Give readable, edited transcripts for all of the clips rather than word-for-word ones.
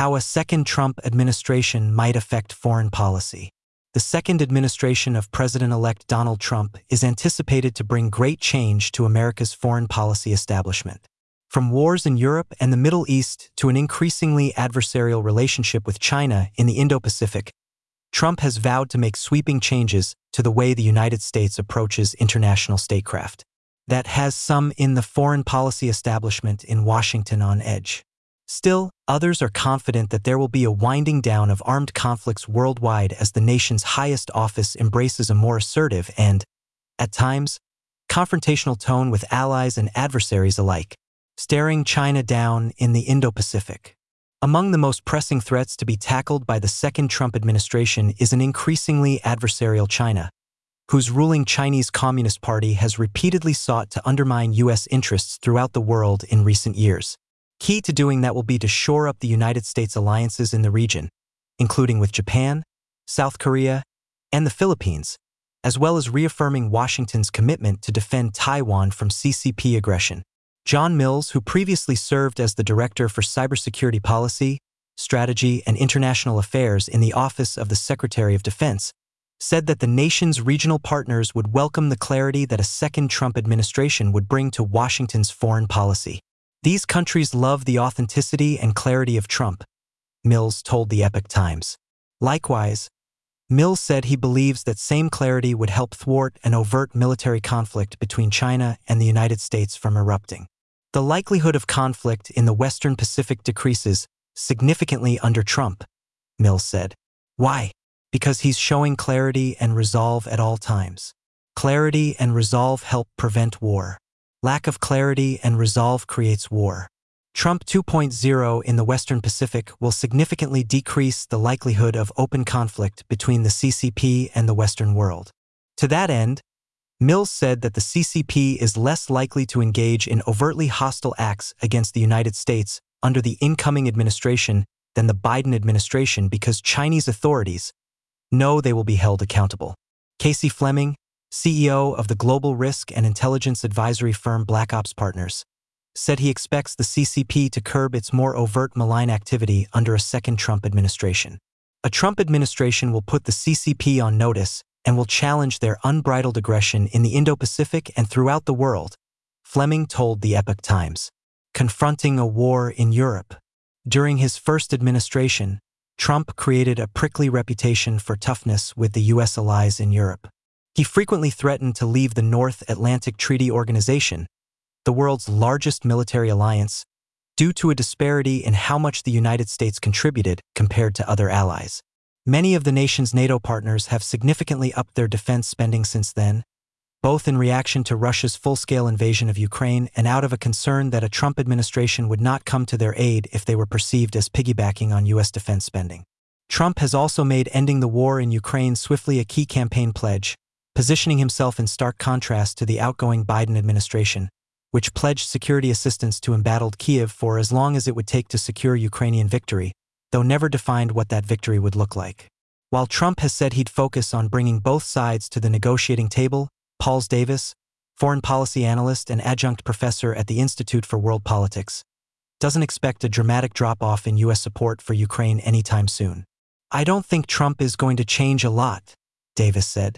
How a second Trump administration might affect foreign policy. The second administration of President-elect Donald Trump is anticipated to bring great change to America's foreign policy establishment. From wars in Europe and the Middle East to an increasingly adversarial relationship with China in the Indo-Pacific, Trump has vowed to make sweeping changes to the way the United States approaches international statecraft. That has some in the foreign policy establishment in Washington on edge. Still, others are confident that there will be a winding down of armed conflicts worldwide as the nation's highest office embraces a more assertive and, at times, confrontational tone with allies and adversaries alike, staring China down in the Indo-Pacific. Among the most pressing threats to be tackled by the second Trump administration is an increasingly adversarial China, whose ruling Chinese Communist Party has repeatedly sought to undermine U.S. interests throughout the world in recent years. Key to doing that will be to shore up the United States' alliances in the region, including with Japan, South Korea, and the Philippines, as well as reaffirming Washington's commitment to defend Taiwan from CCP aggression. John Mills, who previously served as the Director for Cybersecurity Policy, Strategy, and International Affairs in the Office of the Secretary of Defense, said that the nation's regional partners would welcome the clarity that a second Trump administration would bring to Washington's foreign policy. These countries love the authenticity and clarity of Trump, Mills told the Epoch Times. Likewise, Mills said he believes that same clarity would help thwart an overt military conflict between China and the United States from erupting. The likelihood of conflict in the Western Pacific decreases significantly under Trump, Mills said. Why? Because he's showing clarity and resolve at all times. Clarity and resolve help prevent war. Lack of clarity and resolve creates war. Trump 2.0 in the Western Pacific will significantly decrease the likelihood of open conflict between the CCP and the Western world. To that end, Mills said that the CCP is less likely to engage in overtly hostile acts against the United States under the incoming administration than the Biden administration because Chinese authorities know they will be held accountable. Casey Fleming, CEO of the global risk and intelligence advisory firm Black Ops Partners, said he expects the CCP to curb its more overt malign activity under a second Trump administration. A Trump administration will put the CCP on notice and will challenge their unbridled aggression in the Indo-Pacific and throughout the world, Fleming told the Epoch Times. Confronting a war in Europe. During his first administration, Trump created a prickly reputation for toughness with the U.S. allies in Europe. He frequently threatened to leave the North Atlantic Treaty Organization, the world's largest military alliance, due to a disparity in how much the United States contributed compared to other allies. Many of the nation's NATO partners have significantly upped their defense spending since then, both in reaction to Russia's full-scale invasion of Ukraine and out of a concern that a Trump administration would not come to their aid if they were perceived as piggybacking on U.S. defense spending. Trump has also made ending the war in Ukraine swiftly a key campaign pledge, positioning himself in stark contrast to the outgoing Biden administration, which pledged security assistance to embattled Kyiv for as long as it would take to secure Ukrainian victory, though never defined what that victory would look like. While Trump has said he'd focus on bringing both sides to the negotiating table, Pauls Davis, foreign policy analyst and adjunct professor at the Institute for World Politics, doesn't expect a dramatic drop-off in U.S. support for Ukraine anytime soon. I don't think Trump is going to change a lot, Davis said.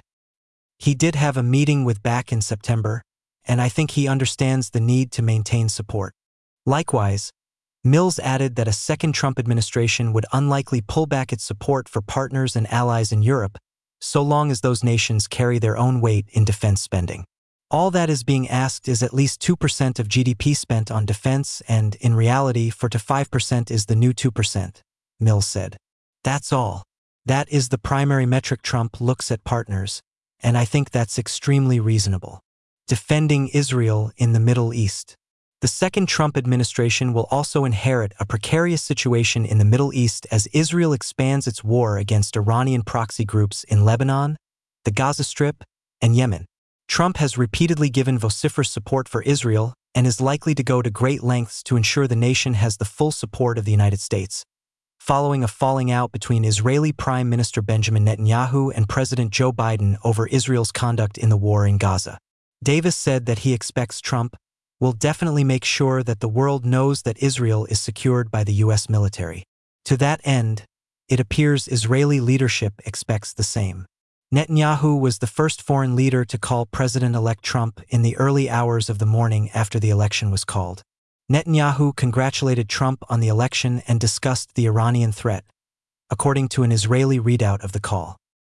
He did have a meeting with back in September, and I think he understands the need to maintain support. Likewise, Mills added that a second Trump administration would unlikely pull back its support for partners and allies in Europe, so long as those nations carry their own weight in defense spending. All that is being asked is at least 2% of GDP spent on defense, and in reality 4 to 5% is the new 2%, Mills said. That's all. That is the primary metric Trump looks at partners, and I think that's extremely reasonable. Defending Israel in the Middle East. The second Trump administration will also inherit a precarious situation in the Middle East as Israel expands its war against Iranian proxy groups in Lebanon, the Gaza Strip, and Yemen. Trump has repeatedly given vociferous support for Israel and is likely to go to great lengths to ensure the nation has the full support of the United States, following a falling out between Israeli Prime Minister Benjamin Netanyahu and President Joe Biden over Israel's conduct in the war in Gaza. Davis said that he expects Trump will definitely make sure that the world knows that Israel is secured by the U.S. military. To that end, it appears Israeli leadership expects the same. Netanyahu was the first foreign leader to call President-elect Trump in the early hours of the morning after the election was called. Netanyahu congratulated Trump on the election and discussed the Iranian threat, according to an Israeli readout of the call.